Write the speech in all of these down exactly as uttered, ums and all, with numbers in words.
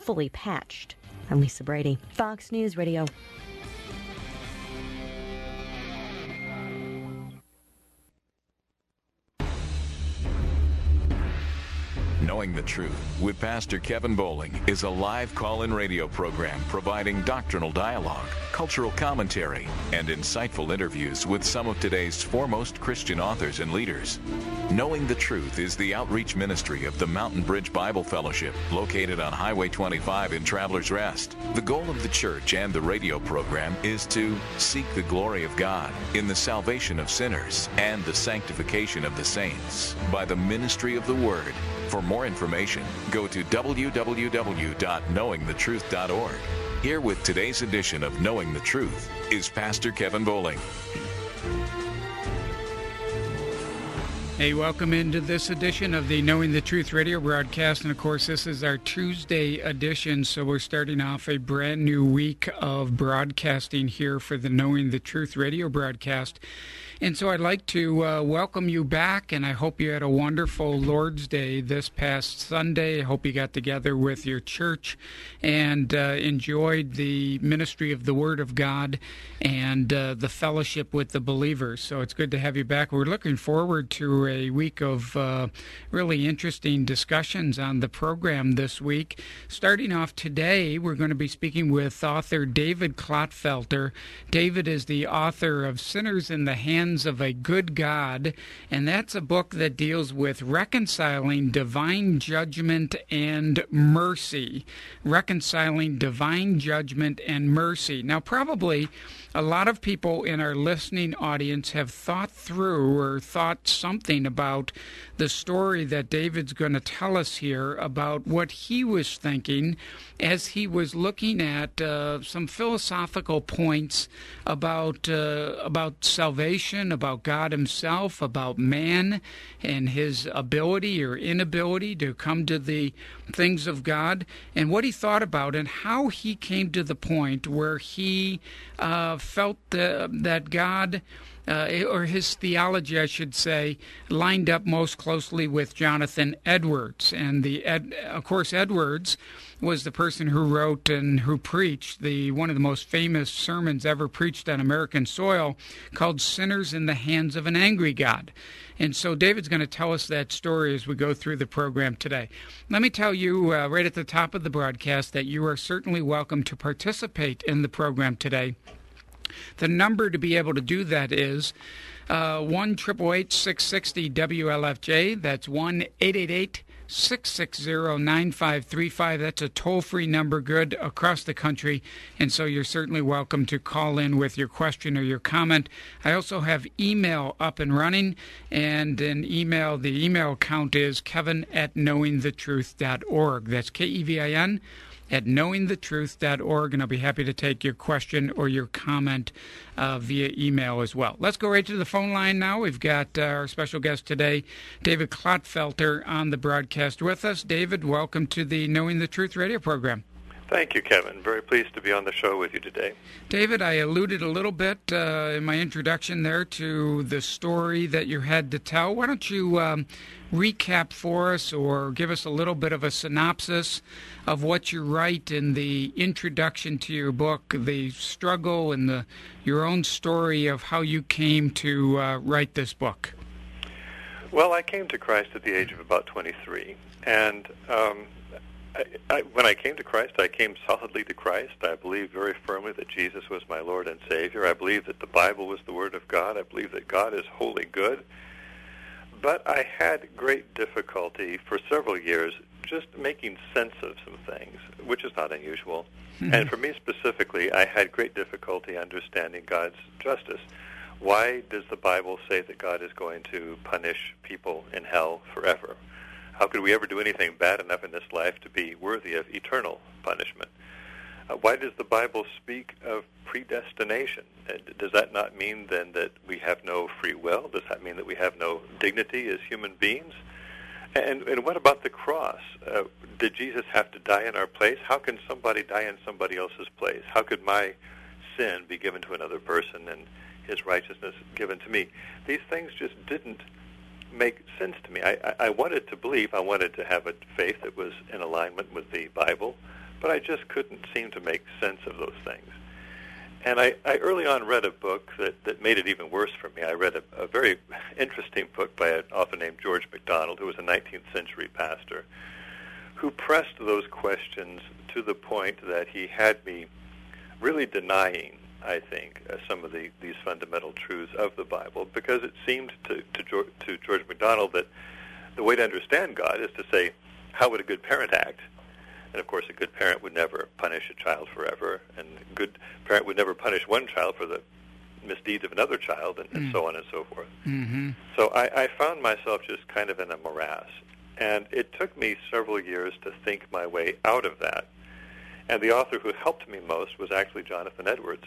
fully patched. I'm Lisa Brady, Fox News Radio. Knowing the Truth with Pastor Kevin Bowling is a live call-in radio program providing doctrinal dialogue, cultural commentary, and insightful interviews with some of today's foremost Christian authors and leaders. Knowing the Truth is the outreach ministry of the Mountain Bridge Bible Fellowship, located on Highway twenty-five in Travelers Rest. The goal of the church and the radio program is to seek the glory of God in the salvation of sinners and the sanctification of the saints by the ministry of the Word. For more information, go to w w w dot knowing the truth dot org. Here with today's edition of Knowing the Truth is Pastor Kevin Bowling. Hey, welcome into this edition of the Knowing the Truth radio broadcast. And, of course, this is our Tuesday edition, so we're starting off a brand new week of broadcasting here for the Knowing the Truth radio broadcast. And so I'd like to uh, welcome you back, and I hope you had a wonderful Lord's Day this past Sunday. I hope you got together with your church and uh, enjoyed the ministry of the Word of God and uh, the fellowship with the believers. So it's good to have you back. We're looking forward to a week of uh, really interesting discussions on the program this week. Starting off today, we're going to be speaking with author David Clotfelter. David is the author of Sinners in the Hands of a Good God, and that's a book that deals with reconciling divine judgment and mercy. Reconciling divine judgment and mercy. Now, probably a lot of people in our listening audience have thought through or thought something about the story that David's going to tell us here about what he was thinking as he was looking at uh, some philosophical points about uh, about salvation, about God himself, about man and his ability or inability to come to the things of God, and what he thought about and how he came to the point where he uh, felt uh, that God, Uh, or his theology, I should say, lined up most closely with Jonathan Edwards. And the Ed, of course, Edwards was the person who wrote and who preached the one of the most famous sermons ever preached on American soil, called Sinners in the Hands of an Angry God. And so David's going to tell us that story as we go through the program today. Let me tell you uh, right at the top of the broadcast that you are certainly welcome to participate in the program today. The number to be able to do that is uh, one eight eight eight, six six zero, W L F J. That's one eight eight eight, six six zero, nine five three five. That's a toll-free number, good across the country, and so you're certainly welcome to call in with your question or your comment. I also have email up and running, and an email, the email account is kevin at knowing the truth dot org. That's K E V I N at knowing the truth dot org, and I'll be happy to take your question or your comment uh, via email as well. Let's go right to the phone line now. We've got uh, our special guest today, David Clotfelter, on the broadcast with us. David, welcome to the Knowing the Truth radio program. Thank you, Kevin. Very pleased to be on the show with you today. David, I alluded a little bit uh, in my introduction there to the story that you had to tell. Why don't you um, recap for us or give us a little bit of a synopsis of what you write in the introduction to your book, the struggle and the your own story of how you came to uh, write this book? Well, I came to Christ at the age of about twenty-three, and um, I, I, when I came to Christ, I came solidly to Christ. I believed very firmly that Jesus was my Lord and Savior. I believed that the Bible was the Word of God. I believed that God is wholly good. But I had great difficulty for several years just making sense of some things, which is not unusual. Mm-hmm. And for me specifically, I had great difficulty understanding God's justice. Why does the Bible say that God is going to punish people in hell forever? How could we ever do anything bad enough in this life to be worthy of eternal punishment? Uh, why does the Bible speak of predestination? Uh, does that not mean then that we have no free will? Does that mean that we have no dignity as human beings? And, and what about the cross? Uh, did Jesus have to die in our place? How can somebody die in somebody else's place? How could my sin be given to another person and his righteousness given to me? These things just didn't make sense to me. I, I, I wanted to believe, I wanted to have a faith that was in alignment with the Bible, but I just couldn't seem to make sense of those things. And I, I early on read a book that, that made it even worse for me. I read a, a very interesting book by an author named George MacDonald, who was a nineteenth century pastor, who pressed those questions to the point that he had me really denying, I think, uh, some of the, these fundamental truths of the Bible, because it seemed to, to, George, to George MacDonald that the way to understand God is to say, how would a good parent act? And, of course, a good parent would never punish a child forever, and a good parent would never punish one child for the misdeeds of another child, and, and mm. so on and so forth. Mm-hmm. So I, I found myself just kind of in a morass, and it took me several years to think my way out of that. And the author who helped me most was actually Jonathan Edwards.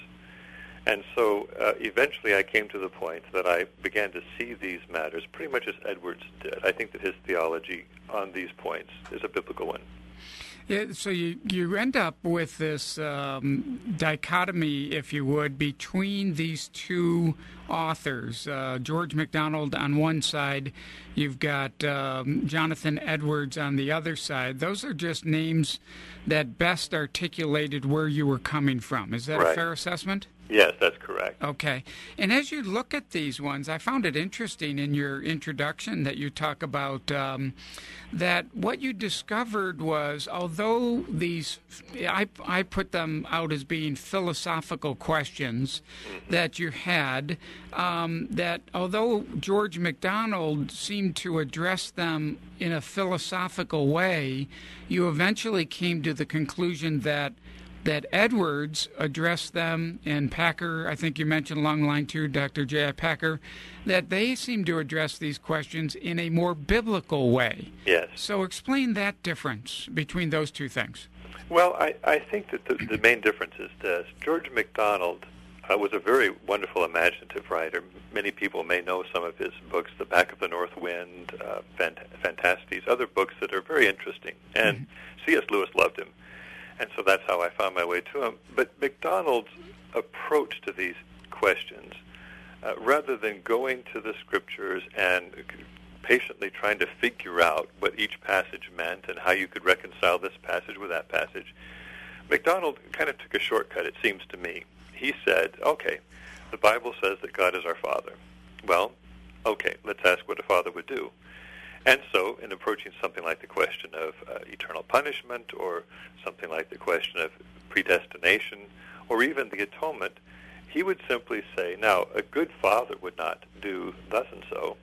And so uh, eventually I came to the point that I began to see these matters pretty much as Edwards did. I think that his theology on these points is a biblical one. Yeah, so you, you end up with this um, dichotomy, if you would, between these two authors. Uh, George MacDonald on one side, you've got um, Jonathan Edwards on the other side. Those are just names that best articulated where you were coming from. Is that right. a fair assessment? Yes, that's correct. Okay. And as you look at these ones, I found it interesting in your introduction that you talk about um, that what you discovered was, although these, I, I put them out as being philosophical questions mm-hmm. that you had, um, that although George MacDonald seemed to address them in a philosophical way, you eventually came to the conclusion that that Edwards addressed them, and Packer, I think you mentioned along the line too, Doctor J I. Packer, that they seem to address these questions in a more biblical way. Yes. So explain that difference between those two things. Well, I, I think that the, the main difference is this. George MacDonald uh, was a very wonderful, imaginative writer. Many people may know some of his books, The Back of the North Wind, uh, Fant- Fantastes, other books that are very interesting. And mm-hmm. C S. Lewis loved him. And so that's how I found my way to him. But MacDonald's approach to these questions, uh, rather than going to the Scriptures and patiently trying to figure out what each passage meant and how you could reconcile this passage with that passage, MacDonald kind of took a shortcut, it seems to me. He said, okay, the Bible says that God is our Father. Well, okay, let's ask what a father would do. And so, in approaching something like the question of uh, eternal punishment, or something like the question of predestination, or even the atonement, he would simply say, now, a good father would not do thus and so,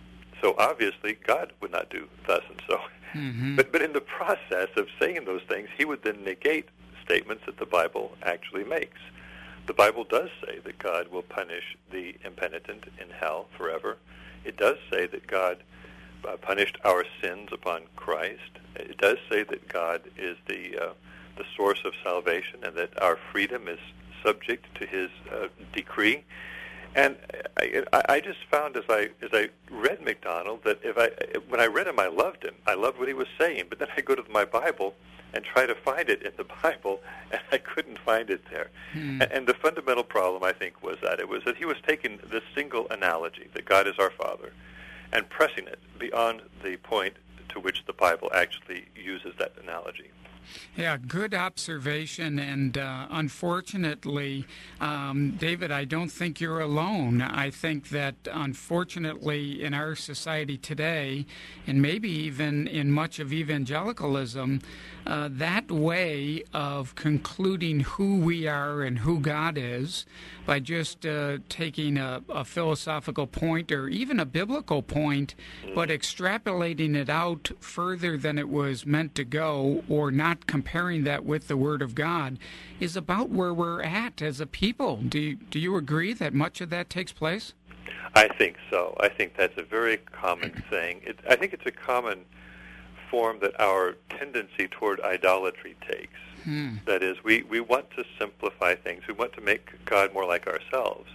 so obviously God would not do thus and so. Mm-hmm. But, but in the process of saying those things, he would then negate statements that the Bible actually makes. The Bible does say that God will punish the impenitent in hell forever. It does say that God Uh, punished our sins upon Christ. It does say that God is the uh, the source of salvation, and that our freedom is subject to His uh, decree. And I, I just found as I as I read MacDonald that if I when I read him, I loved him. I loved what he was saying. But then I go to my Bible and try to find it in the Bible, and I couldn't find it there. Hmm. And, and the fundamental problem, I think, was that it was that he was taking this single analogy that God is our Father, and pressing it beyond the point to which the Bible actually uses that analogy. Yeah, good observation, and uh, unfortunately, um, David, I don't think you're alone. I think that unfortunately in our society today, and maybe even in much of evangelicalism, uh, that way of concluding who we are and who God is by just uh, taking a, a philosophical point or even a biblical point, but extrapolating it out further than it was meant to go, or not comparing that with the Word of God, is about where we're at as a people. Do you, do you agree that much of that takes place? I think so. I think that's a very common thing. It, I think it's a common form that our tendency toward idolatry takes. Hmm. That is, we, we want to simplify things. We want to make God more like ourselves.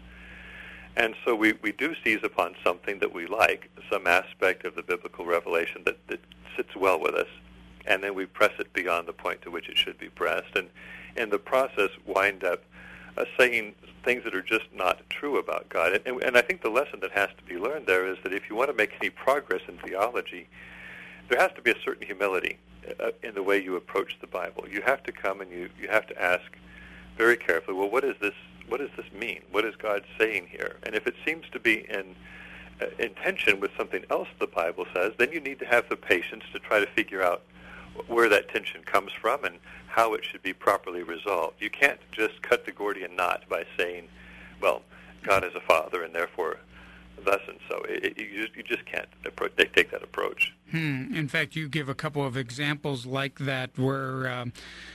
And so we, we do seize upon something that we like, some aspect of the biblical revelation that, that sits well with us, and then we press it beyond the point to which it should be pressed, and in the process wind up uh, saying things that are just not true about God. And, and I think the lesson that has to be learned there is that if you want to make any progress in theology, there has to be a certain humility. uh, in the way you approach the Bible. You have to come and you, you have to ask very carefully, well, what is this, what does this mean? What is God saying here? And if it seems to be in, uh, in tension with something else the Bible says, then you need to have the patience to try to figure out where that tension comes from and how it should be properly resolved. You can't just cut the Gordian knot by saying, well, God is a father, and therefore thus and so. It, it, you, just, you just can't appro- take that approach. Hmm. In fact, you give a couple of examples like that where um,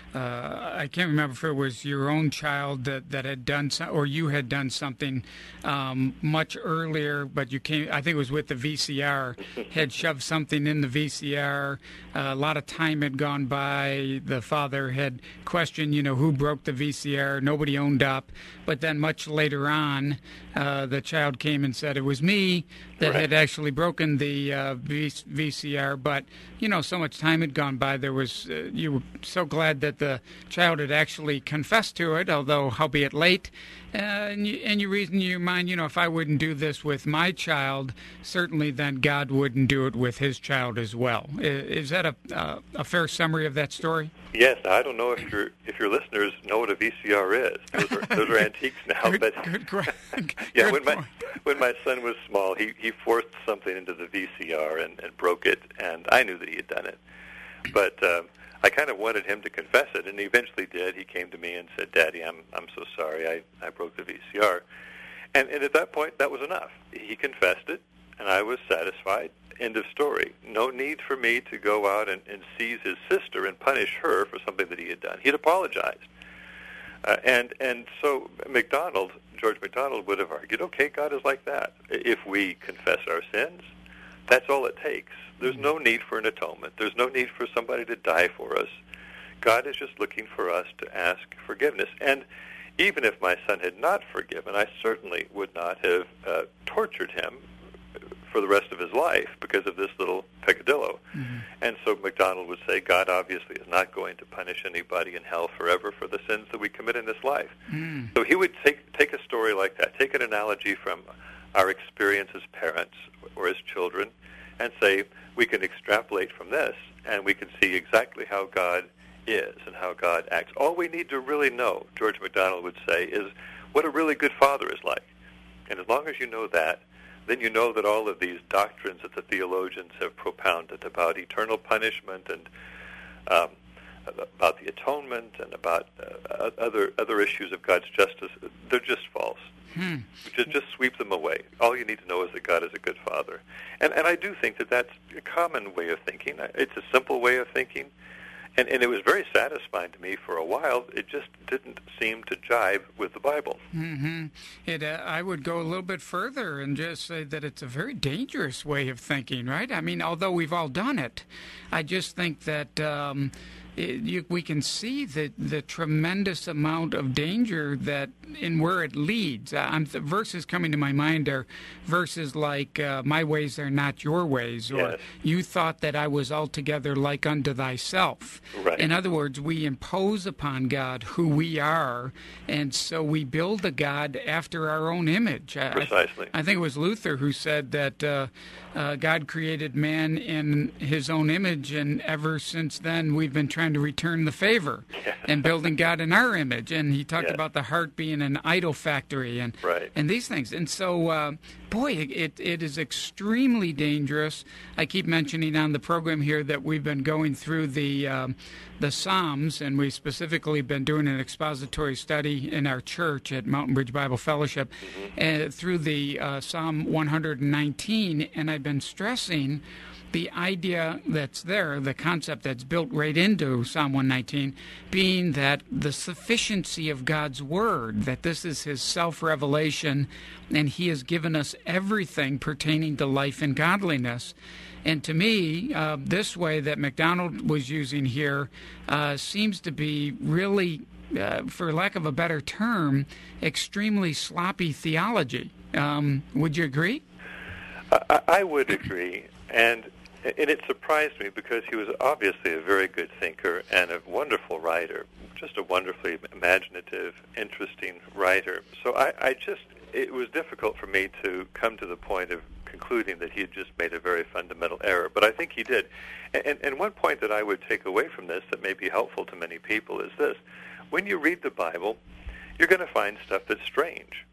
uh, I can't remember if it was your own child that, that had done so, or you had done something um, much earlier, but you came, I think it was with the V C R, had shoved something in the V C R. Uh, a lot of time had gone by. The father had questioned, you know, who broke the V C R. Nobody owned up. But then much later on, uh, the child came and said it was me that right. had actually broken the uh, v- VCR. But, you know, so much time had gone by. There was, uh, you were so glad that the child had actually confessed to it, although howbeit late. Uh, and, you, and you reason in your mind, you know, if I wouldn't do this with my child, certainly then God wouldn't do it with his child as well. Is, is that a, uh, a fair summary of that story? Yes, I don't know if your if your listeners know what a V C R is. Those are, those are antiques now. Good, but good, good, yeah, good when my point. when my son was small, he he forced something into the V C R and, and broke it, and I knew that he had done it, but uh, I kind of wanted him to confess it, and he eventually did. He came to me and said, "Daddy, I'm I'm so sorry. I, I broke the V C R," and and at that point, that was enough. He confessed it, and I was satisfied. End of story. No need for me to go out and, and seize his sister and punish her for something that he had done. He had apologized. Uh, and and so MacDonald, George MacDonald would have argued, okay, God is like that. If we confess our sins, that's all it takes. There's no need for an atonement. There's no need for somebody to die for us. God is just looking for us to ask forgiveness. And even if my son had not forgiven, I certainly would not have uh, tortured him for the rest of his life because of this little peccadillo. Mm-hmm. And so MacDonald would say, God obviously is not going to punish anybody in hell forever for the sins that we commit in this life. Mm. So he would take take a story like that, take an analogy from our experience as parents or as children, and say, we can extrapolate from this, and we can see exactly how God is and how God acts. All we need to really know, George MacDonald would say, is what a really good father is like. And as long as you know that, then you know that all of these doctrines that the theologians have propounded about eternal punishment and um, about the atonement and about uh, other other issues of God's justice, they're just false. Hmm. Just, just sweep them away. All you need to know is that God is a good father. And, and I do think that that's a common way of thinking. It's a simple way of thinking. And, and it was very satisfying to me for a while. It just didn't seem to jive with the Bible. Mm-hmm. It, uh, I would go a little bit further and just say that it's a very dangerous way of thinking, right? I mean, although we've all done it, I just think that um, it, you, we can see the, the tremendous amount of danger that in where it leads. Uh, I'm, the verses coming to my mind are verses like, uh, my ways are not your ways, or yes. You thought that I was altogether like unto thyself. Right. In other words, we impose upon God who we are, and so we build a God after our own image. Precisely. I, I think it was Luther who said that uh, uh, God created man in his own image, and ever since then we've been trying to return the favor yeah. and building God in our image. And he talked yeah. about the heart being an idol factory and right. and these things. And so, uh, boy, it it is extremely dangerous. I keep mentioning on the program here that we've been going through the um, the Psalms, and we've specifically been doing an expository study in our church at Mountain Bridge Bible Fellowship mm-hmm. uh, through the uh, Psalm one hundred nineteen, and I've been stressing the idea that's there, the concept that's built right into Psalm one nineteen, being that the sufficiency of God's Word, that this is His self-revelation, and He has given us everything pertaining to life and godliness. And to me, uh, this way that MacDonald was using here uh, seems to be really, uh, for lack of a better term, extremely sloppy theology. Um, would you agree? I, I would agree. And and it surprised me because he was obviously a very good thinker and a wonderful writer, just a wonderfully imaginative, interesting writer. So I, I just, it was difficult for me to come to the point of concluding that he had just made a very fundamental error. But I think he did. And, and one point that I would take away from this that may be helpful to many people is this. When you read the Bible, you're going to find stuff that's strange.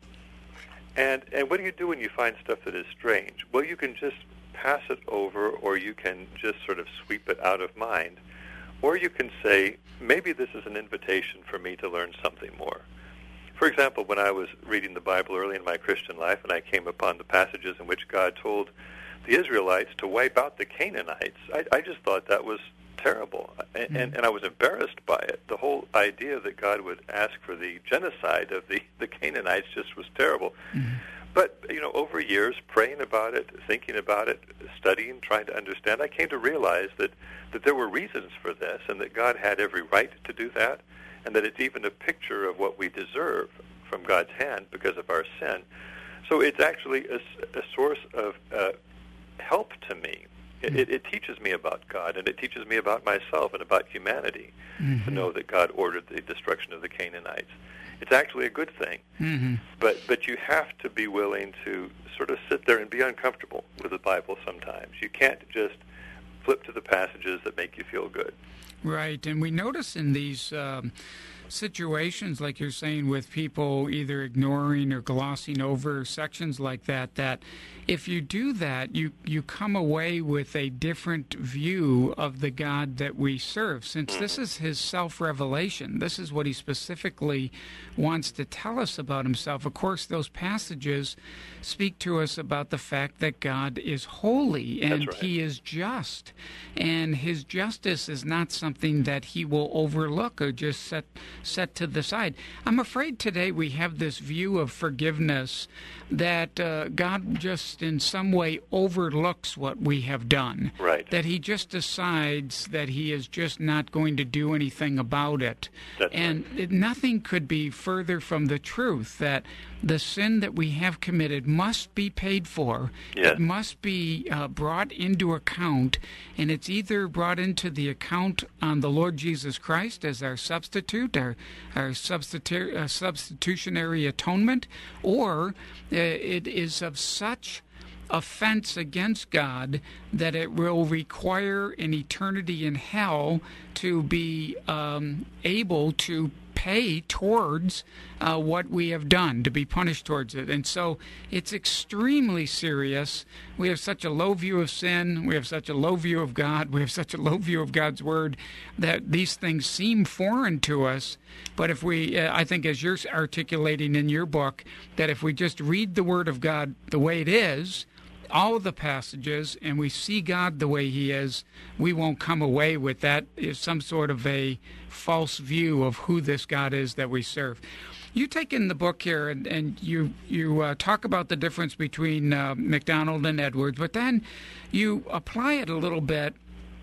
And and what do you do when you find stuff that is strange? Well, you can just pass it over, or you can just sort of sweep it out of mind, or you can say, maybe this is an invitation for me to learn something more. For example, when I was reading the Bible early in my Christian life, and I came upon the passages in which God told the Israelites to wipe out the Canaanites, I, I just thought that was terrible, and, mm-hmm. and, and I was embarrassed by it. The whole idea that God would ask for the genocide of the, the Canaanites just was terrible. Mm-hmm. But, you know, over years, praying about it, thinking about it, studying, trying to understand, I came to realize that, that there were reasons for this, and that God had every right to do that, and that it's even a picture of what we deserve from God's hand because of our sin. So it's actually a, a source of uh, help to me. It, it, it teaches me about God, and it teaches me about myself and about humanity, mm-hmm. to know that God ordered the destruction of the Canaanites. It's actually a good thing, mm-hmm. but but you have to be willing to sort of sit there and be uncomfortable with the Bible sometimes. You can't just flip to the passages that make you feel good. Right, and we notice in these um, situations, like you're saying, with people either ignoring or glossing over sections like that, that if you do that, you, you come away with a different view of the God that we serve. Since this is his self-revelation, this is what he specifically wants to tell us about himself. Of course, those passages speak to us about the fact that God is holy and right. he is just. And his justice is not something that he will overlook or just set set to the side. I'm afraid today we have this view of forgiveness that uh, God just in some way overlooks what we have done. Right. That he just decides that he is just not going to do anything about it. That's and right. it, nothing could be further from the truth that the sin that we have committed must be paid for. Yes. It must be uh, brought into account, and it's either brought into the account on the Lord Jesus Christ as our substitute, our, our substitu- uh, substitutionary atonement, or uh, it is of such offense against God that it will require an eternity in hell to be um, able to pay towards uh, what we have done, to be punished towards it. And so it's extremely serious. We have such a low view of sin. We have such a low view of God. We have such a low view of God's Word that these things seem foreign to us. But if we, uh, I think as you're articulating in your book, that if we just read the Word of God the way it is, all of the passages, and we see God the way he is, we won't come away with that is some sort of a false view of who this God is that we serve. You take in the book here, and, and you you uh, talk about the difference between uh, MacDonald and Edwards, but then you apply it a little bit,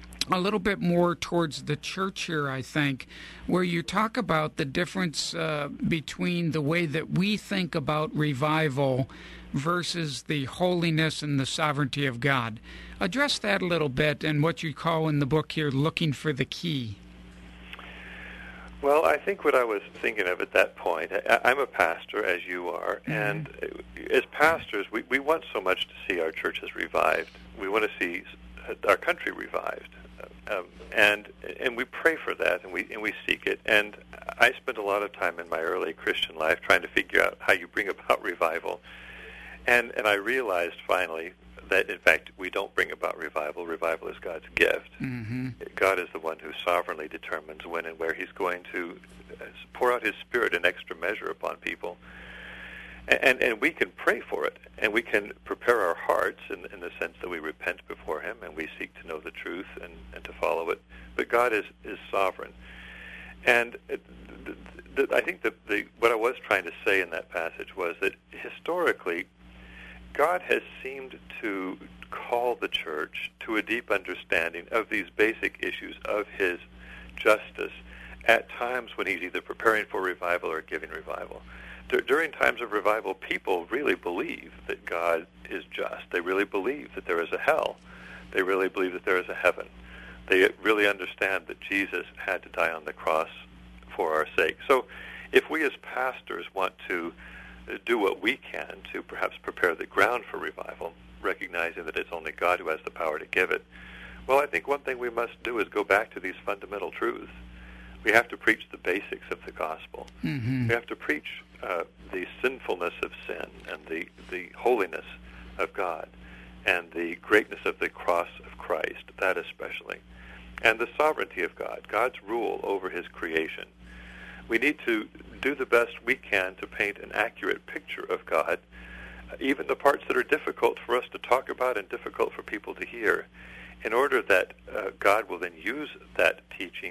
a little bit more towards the church here, I think, where you talk about the difference uh, between the way that we think about revival versus the holiness and the sovereignty of God. Address that a little bit and what you call in the book here, looking for the key. Well, I think what I was thinking of at that point, I, I'm a pastor, as you are, mm-hmm. and as pastors, we, we want so much to see our churches revived. We want to see our country revived. Um, and and we pray for that, and we and we seek it. And I spent a lot of time in my early Christian life trying to figure out how you bring about revival. And and I realized finally that, in fact, we don't bring about revival. Revival is God's gift. Mm-hmm. God is the one who sovereignly determines when and where he's going to pour out his Spirit in extra measure upon people. And, and, and we can pray for it, and we can prepare our hearts in, in the sense that we repent before him and we seek to know the truth and, and to follow it. But God is, is sovereign. And it, the, the, I think that the, what I was trying to say in that passage was that historically, God has seemed to call the church to a deep understanding of these basic issues of his justice at times when he's either preparing for revival or giving revival. D- during times of revival, people really believe that God is just. They really believe that there is a hell. They really believe that there is a heaven. They really understand that Jesus had to die on the cross for our sake. So if we as pastors want to do what we can to perhaps prepare the ground for revival, recognizing that it's only God who has the power to give it. Well, I think one thing we must do is go back to these fundamental truths. We have to preach the basics of the gospel. Mm-hmm. We have to preach uh, the sinfulness of sin and the, the holiness of God and the greatness of the cross of Christ, that especially, and the sovereignty of God, God's rule over his creation. We need to do the best we can to paint an accurate picture of God, even the parts that are difficult for us to talk about and difficult for people to hear, in order that uh, God will then use that teaching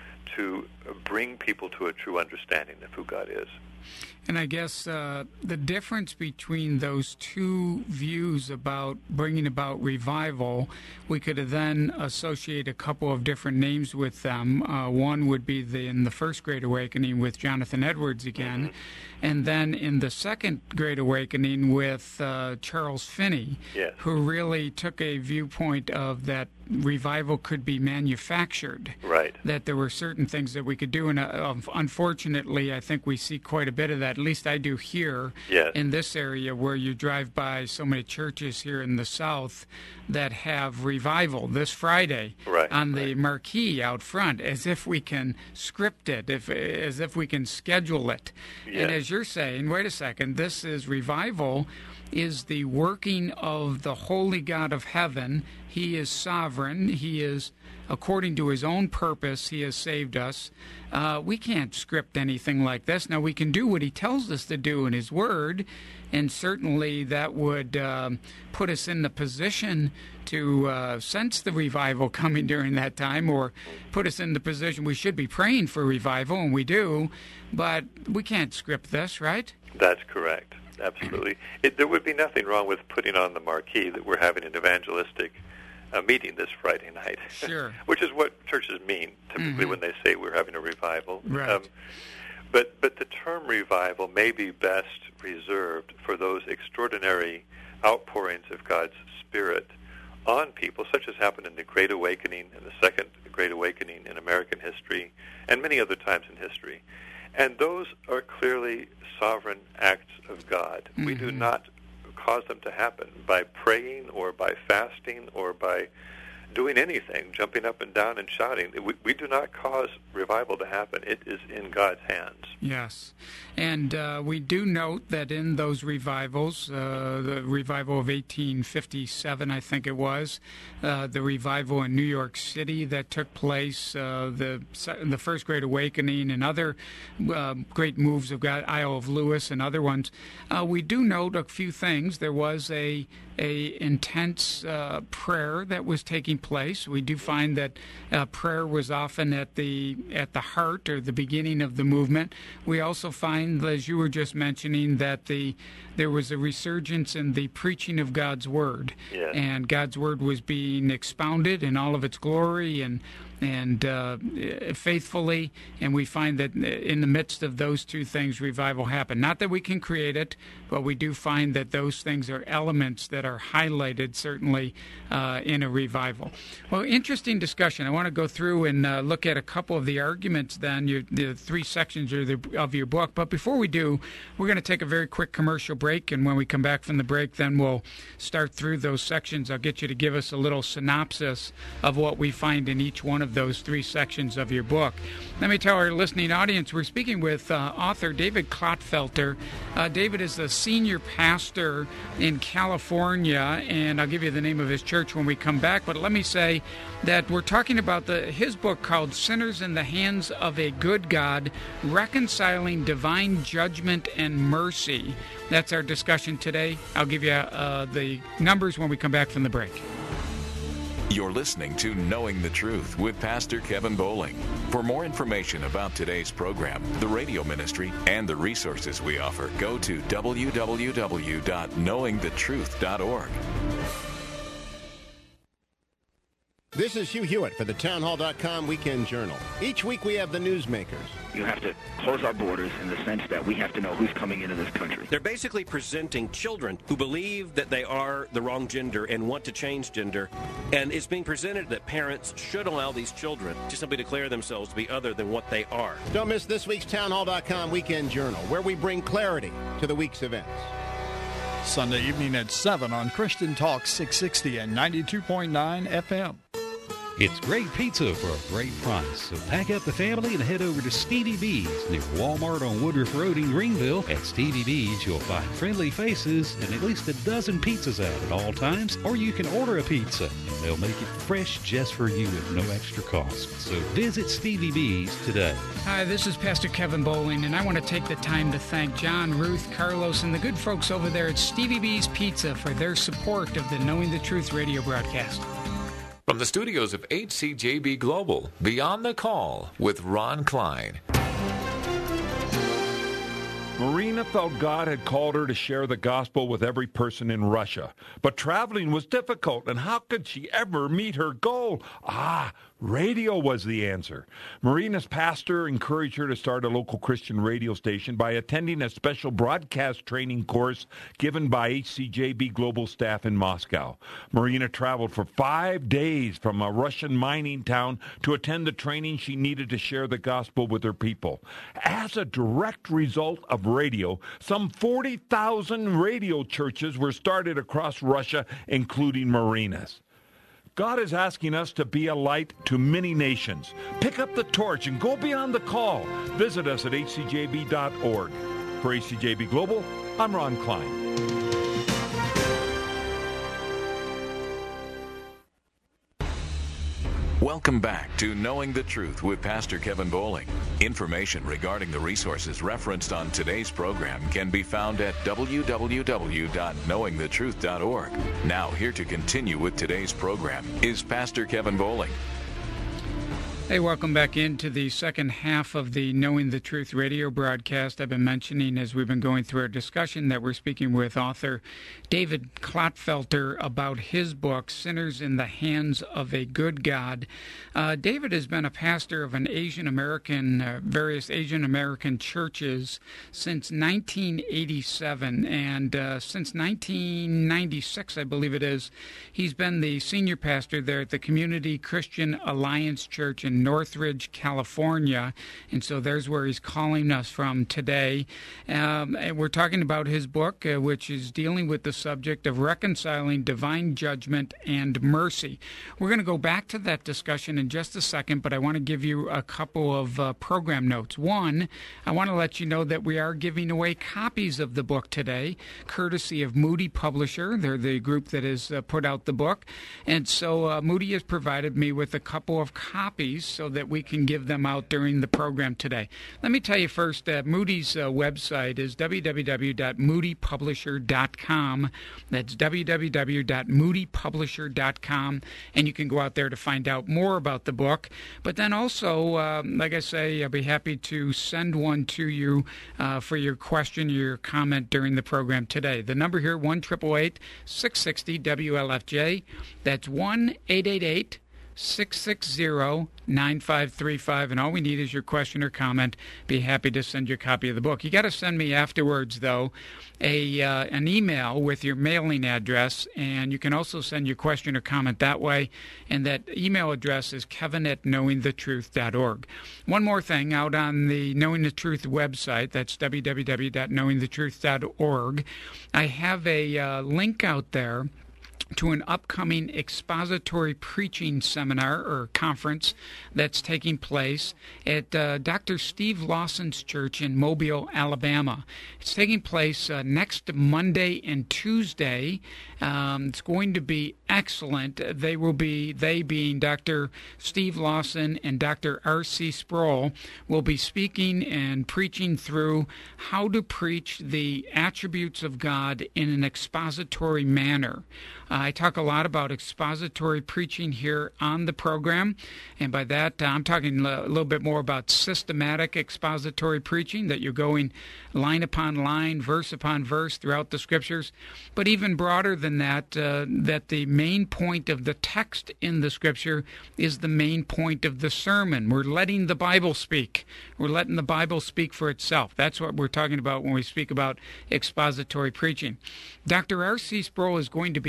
to bring people to a true understanding of who God is. And I guess uh, the difference between those two views about bringing about revival, we could then associate a couple of different names with them. Uh, one would be the, in the First Great Awakening with Jonathan Edwards again, mm-hmm. and then in the Second Great Awakening with uh, Charles Finney, yes. who really took a viewpoint of that revival could be manufactured. Right. That there were certain things that we could do, and uh, unfortunately, I think we see quite a bit of that. At least I do here yes. in this area where you drive by so many churches here in the South that have revival this Friday right, on the right. marquee out front, as if we can script it, if, as if we can schedule it. Yes. And as you're saying, wait a second, this is revival is the working of the holy God of heaven. He is sovereign. He is, according to his own purpose, he has saved us. Uh, we can't script anything like this. Now, we can do what he tells us to do in his word, and certainly that would um, put us in the position to uh, sense the revival coming during that time, or put us in the position we should be praying for revival, and we do, but we can't script this, right? That's correct. Absolutely. It, there would be nothing wrong with putting on the marquee that we're having an evangelistic uh, meeting this Friday night. Sure. Which is what churches mean typically mm-hmm. when they say we're having a revival. Right. Um, but, but the term revival may be best reserved for those extraordinary outpourings of God's Spirit on people, such as happened in the Great Awakening and the Second Great Awakening in American history and many other times in history. And those are clearly sovereign acts of God. Mm-hmm. We do not cause them to happen by praying or by fasting or by doing anything, jumping up and down and shouting. We, we do not cause revival to happen. It is in God's hands. Yes. And uh, we do note that in those revivals, uh, the revival of eighteen fifty-seven, I think it was, uh, the revival in New York City that took place, uh, the the First Great Awakening and other uh, great moves of God, Isle of Lewis and other ones, uh, we do note a few things. There was a a intense uh, prayer that was taking place. We do find that uh, prayer was often at the at the heart or the beginning of the movement. We also find, as you were just mentioning, that the there was a resurgence in the preaching of God's Word. Yes. And God's Word was being expounded in all of its glory and and uh, faithfully, and we find that in the midst of those two things, revival happened. Not that we can create it, but we do find that those things are elements that are highlighted, certainly, uh, in a revival. Well, interesting discussion. I want to go through and uh, look at a couple of the arguments, then, your, the three sections of, the, of your book. But before we do, we're going to take a very quick commercial break, and when we come back from the break, then we'll start through those sections. I'll get you to give us a little synopsis of what we find in each one of those three sections of your book. Let me tell our listening audience, we're speaking with uh, author David Clotfelter. Uh, David is the senior pastor in California, and I'll give you the name of his church when we come back. But let me say that we're talking about the his book called Sinners in the Hands of a Good God, Reconciling Divine Judgment and Mercy. That's our discussion today. I'll give you uh, the numbers when we come back from the break. You're listening to Knowing the Truth with Pastor Kevin Bowling. For more information about today's program, the radio ministry, and the resources we offer, go to w w w dot knowing the truth dot org. This is Hugh Hewitt for the town hall dot com Weekend Journal. Each week we have the newsmakers. You have to close our borders in the sense that we have to know who's coming into this country. They're basically presenting children who believe that they are the wrong gender and want to change gender. And it's being presented that parents should allow these children to simply declare themselves to be other than what they are. Don't miss this week's town hall dot com Weekend Journal, where we bring clarity to the week's events. Sunday evening at seven on Christian Talk six sixty and ninety-two point nine F M. It's great pizza for a great price. So pack up the family and head over to Stevie B's near Walmart on Woodruff Road in Greenville. At Stevie B's, you'll find friendly faces and at least a dozen pizzas out at all times. Or you can order a pizza and they'll make it fresh just for you at no extra cost. So visit Stevie B's today. Hi, this is Pastor Kevin Bowling, and I want to take the time to thank John, Ruth, Carlos, and the good folks over there at Stevie B's Pizza for their support of the Knowing the Truth radio broadcast. From the studios of H C J B Global, Beyond the Call with Ron Klein. Marina felt God had called her to share the gospel with every person in Russia. But traveling was difficult, and how could she ever meet her goal? Ah, radio was the answer. Marina's pastor encouraged her to start a local Christian radio station by attending a special broadcast training course given by H C J B Global staff in Moscow. Marina traveled for five days from a Russian mining town to attend the training she needed to share the gospel with her people. As a direct result of radio, some forty thousand radio churches were started across Russia, including Marina's. God is asking us to be a light to many nations. Pick up the torch and go beyond the call. Visit us at H C J B dot org. For H C J B Global, I'm Ron Klein. Welcome back to Knowing the Truth with Pastor Kevin Bowling. Information regarding the resources referenced on today's program can be found at w w w dot knowing the truth dot org. Now, here to continue with today's program is Pastor Kevin Bowling. Hey, welcome back into the second half of the Knowing the Truth radio broadcast. I've been mentioning as we've been going through our discussion that we're speaking with author David Klottfelter about his book, Sinners in the Hands of a Good God. Uh, David has been a pastor of an Asian American, uh, various Asian American churches since nineteen eighty-seven, and uh, since nineteen ninety-six, I believe it is, he's been the senior pastor there at the Community Christian Alliance Church in Northridge, California, and so there's where he's calling us from today. Um, and we're talking about his book, uh, which is dealing with the subject of reconciling divine judgment and mercy. We're going to go back to that discussion in just a second, but I want to give you a couple of uh, program notes. One, I want to let you know that we are giving away copies of the book today, courtesy of Moody Publisher. They're the group that has uh, put out the book, and so uh, Moody has provided me with a couple of copies so that we can give them out during the program today. Let me tell you first that Moody's uh, website is w w w dot moody publisher dot com. That's w w w dot moody publisher dot com, and you can go out there to find out more about the book. But then also, uh, like I say, I'll be happy to send one to you uh, for your question, your comment during the program today. The number here, one eight eight eight, six six zero, W L F J. That's one eight eight eight, six six zero, nine five three five, and all we need is your question or comment. Be happy to send you a copy of the book. You got to send me afterwards, though, a uh, an email with your mailing address, and you can also send your question or comment that way, and that email address is kevin at knowing the truth dot org. One more thing, out on the Knowing the Truth website, that's w w w dot knowing the truth dot org, I have a uh, link out there to an upcoming expository preaching seminar or conference that's taking place at uh, Doctor Steve Lawson's church in Mobile, Alabama. It's taking place uh, next Monday and Tuesday. Um, it's going to be excellent. They will be, they being Doctor Steve Lawson and Doctor R C Sproul, will be speaking and preaching through how to preach the attributes of God in an expository manner. Uh, I talk a lot about expository preaching here on the program, and by that uh, I'm talking a little bit more about systematic expository preaching, that you're going line upon line, verse upon verse throughout the Scriptures, but even broader than that, uh, that the main point of the text in the Scripture is the main point of the sermon. We're letting the Bible speak. We're letting the Bible speak for itself. That's what we're talking about when we speak about expository preaching. Doctor R C Sproul is going to be at this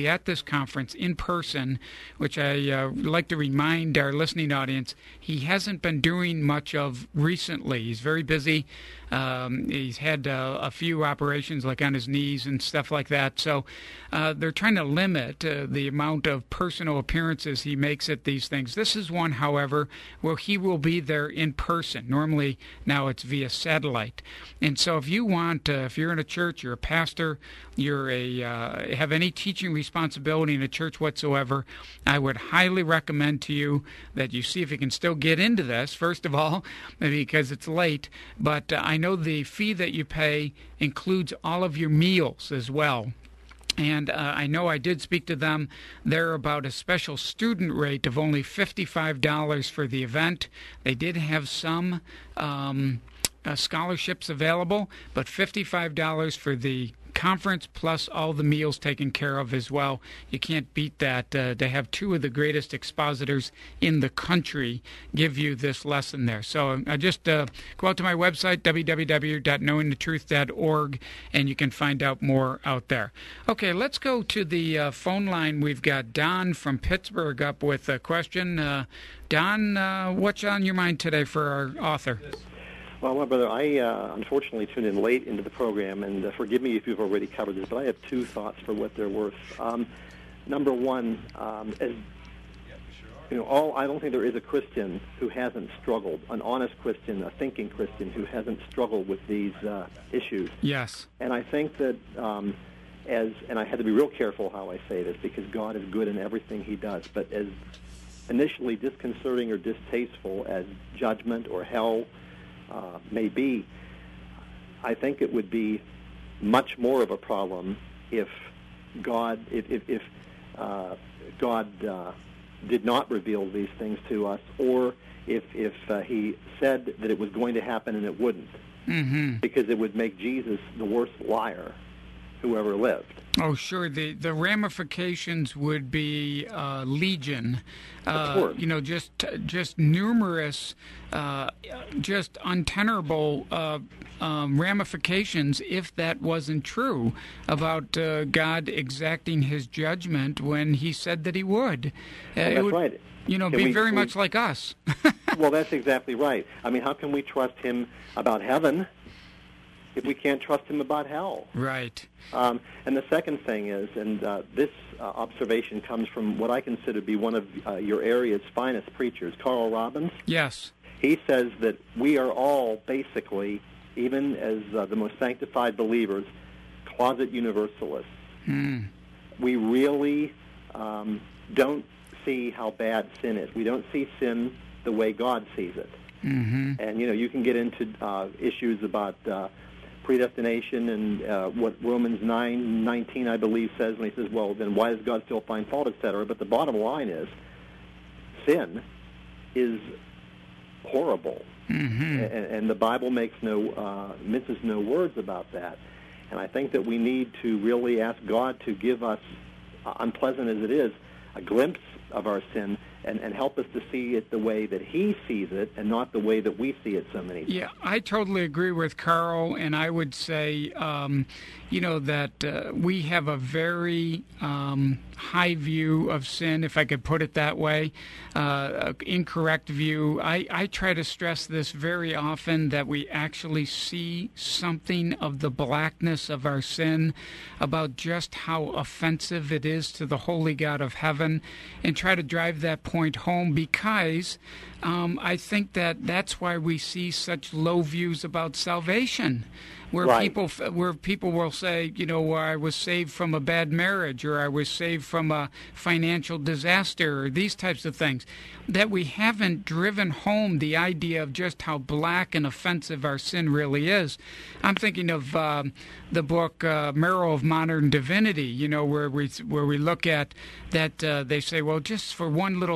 conference in person, which I uh, like to remind our listening audience he hasn't been doing much of recently. He's very busy. Um, he's had uh, a few operations like on his knees and stuff like that. So uh, they're trying to limit uh, the amount of personal appearances he makes at these things. This is one, however, where he will be there in person. Normally now it's via satellite. And so if you want, uh, if you're in a church, you're a pastor, you're a uh, have any teaching responsibility in a church whatsoever, I would highly recommend to you that you see if you can still get into this, first of all, because it's late. But uh, I know the fee that you pay includes all of your meals as well. And uh, I know I did speak to them. They're about a special student rate of only fifty-five dollars for the event. They did have some um, uh, scholarships available, but fifty-five dollars for the conference plus all the meals taken care of as well. You can't beat that. Uh, to have two of the greatest expositors in the country give you this lesson there. So I uh, just uh, go out to my website, w w w dot knowing the truth dot org, and you can find out more out there. Okay, let's go to the uh, phone line. We've got Don from Pittsburgh up with a question. Uh, Don, uh, what's on your mind today for our author? Well, my brother, I uh, unfortunately tuned in late into the program, and uh, forgive me if you've already covered this, but I have two thoughts for what they're worth. Um, number one, um, as you know, all I don't think there is a Christian who hasn't struggled, an honest Christian, a thinking Christian who hasn't struggled with these uh, issues. Yes. And I think that um, as, and I had to be real careful how I say this because God is good in everything He does, but as initially disconcerting or distasteful as judgment or hell Uh, may be, I think it would be much more of a problem if God, if, if, if uh, God uh, did not reveal these things to us, or if if uh, He said that it was going to happen and it wouldn't, mm-hmm. because it would make Jesus the worst liar who ever lived. Oh, sure. The the ramifications would be uh, legion. Uh, of course. You know, just just numerous, uh, just untenable uh, um, ramifications if that wasn't true about uh, God exacting His judgment when He said that He would. Uh, well, that's it would, right. You know, can be we, very we, much like us. Well, that's exactly right. I mean, how can we trust Him about heaven if we can't trust Him about hell? Right. Um, and the second thing is, and uh, this uh, observation comes from what I consider to be one of uh, your area's finest preachers, Carl Robbins. Yes. He says that we are all basically, even as uh, the most sanctified believers, closet universalists. Hmm. We really um, don't see how bad sin is. We don't see sin the way God sees it. Mm-hmm. And, you know, you can get into uh, issues about uh, predestination and uh, what Romans nine nineteen, I believe, says when he says, well, then why does God still find fault, et cetera? But the bottom line is sin is horrible. Mm-hmm. And, and the Bible makes no, uh, minces no words about that. And I think that we need to really ask God to give us, uh, unpleasant as it is, a glimpse of our sin and, and help us to see it the way that He sees it and not the way that we see it so many times. Yeah, I totally agree with Carl, and I would say, um, you know, that uh, we have a very um, high view of sin, if I could put it that way, uh, an incorrect view. I, I try to stress this very often, that we actually see something of the blackness of our sin, about just how offensive it is to the holy God of heaven, and try to drive that point home, because um, I think that that's why we see such low views about salvation, where right. people where people will say, you know, well, I was saved from a bad marriage, or I was saved from a financial disaster, or these types of things, that we haven't driven home the idea of just how black and offensive our sin really is. I'm thinking of uh, the book uh, Marrow of Modern Divinity, you know, where we where we look at that. Uh, they say, well, just for one little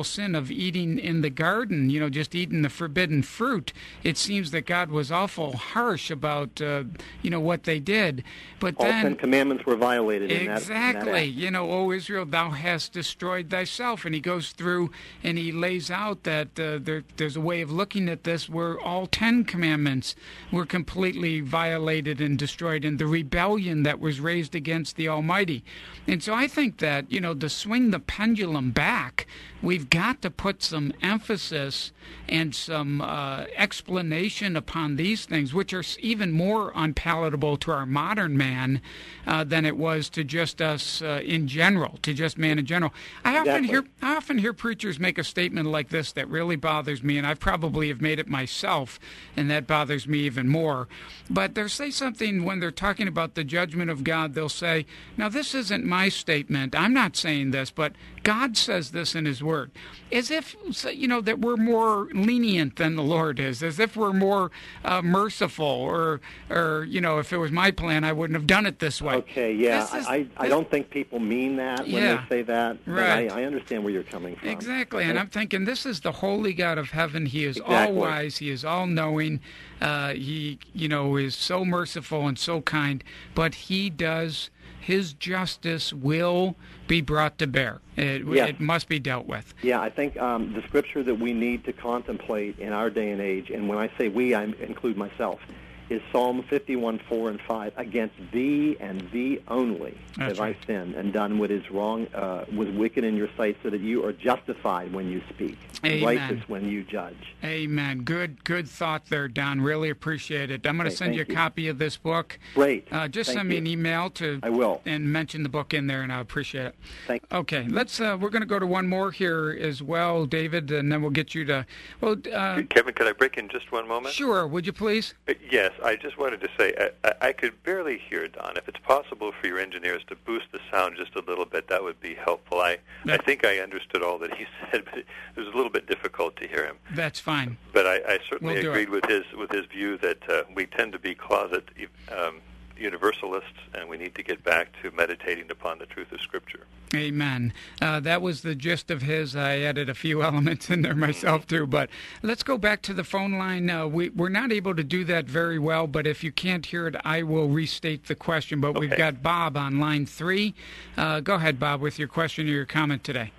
sin of eating in the garden, you know, just eating the forbidden fruit, it seems that God was awful harsh about, uh, you know, what they did. But All then, Ten Commandments were violated in that. exactly. In that act. You know, O Israel, thou hast destroyed thyself. And he goes through and he lays out that uh, there, there's a way of looking at this where all Ten Commandments were completely violated and destroyed in the rebellion that was raised against the Almighty. And so I think that, you know, to swing the pendulum back, we've got to put some emphasis and some uh, explanation upon these things, which are even more unpalatable to our modern man uh, than it was to just us uh, in general, to just man in general. I often Exactly. hear I often hear preachers make a statement like this that really bothers me, and I probably have made it myself, and that bothers me even more. But they'll say something when they're talking about the judgment of God. They'll say, now this isn't my statement. I'm not saying this, but God says this in his word. As if, you know, that we're more lenient than the Lord is, as if we're more uh, merciful, or, or, you know, if it was my plan, I wouldn't have done it this way. Okay, yeah. This is- I, I don't think people mean that when Yeah. they say that, Right. but I, I understand where you're coming from. Exactly, and I'm thinking this is the holy God of heaven. He is Exactly. all wise. He is all knowing. Uh, he, you know, is so merciful and so kind. But he does. His justice will be brought to bear. It, Yes. it must be dealt with. Yeah, I think um, the scripture that we need to contemplate in our day and age, and when I say we, I include myself, is Psalm fifty-one, four and five. Against thee and thee only That's have right. I sinned and done what is wrong, uh, was wicked in your sight, so that you are justified when you speak, Amen. righteous when you judge. Amen. Good, good thought there, Don. Really appreciate it. I'm going to Okay, send you a thank you. copy of this book. Great. Uh, just Thank send me you. an email to. I will. And mention the book in there, and I appreciate it. Thank you. Okay, let's. Uh, we're going to go to one more here as well, David, and then we'll get you to. Well, uh, Kevin, could I break in just one moment? sure. Would you please? Uh, Yes, I just wanted to say I, I, I could barely hear Don. If it's possible for your engineers to boost the sound just a little bit, that would be helpful. I, I think I understood all that he said, but it was a little bit difficult to hear him. That's fine. But I, I certainly We'll do agreed it. with his with his view that uh, we tend to be closet um, universalists, and we need to get back to meditating upon the truth of Scripture. Amen. Uh, that was the gist of his. I added a few elements in there myself, too. But let's go back to the phone line. Uh, we, we're not able to do that very well, but if you can't hear it, I will restate the question. But we've Okay. got Bob on line three. Uh, go ahead, Bob, with your question or your comment today.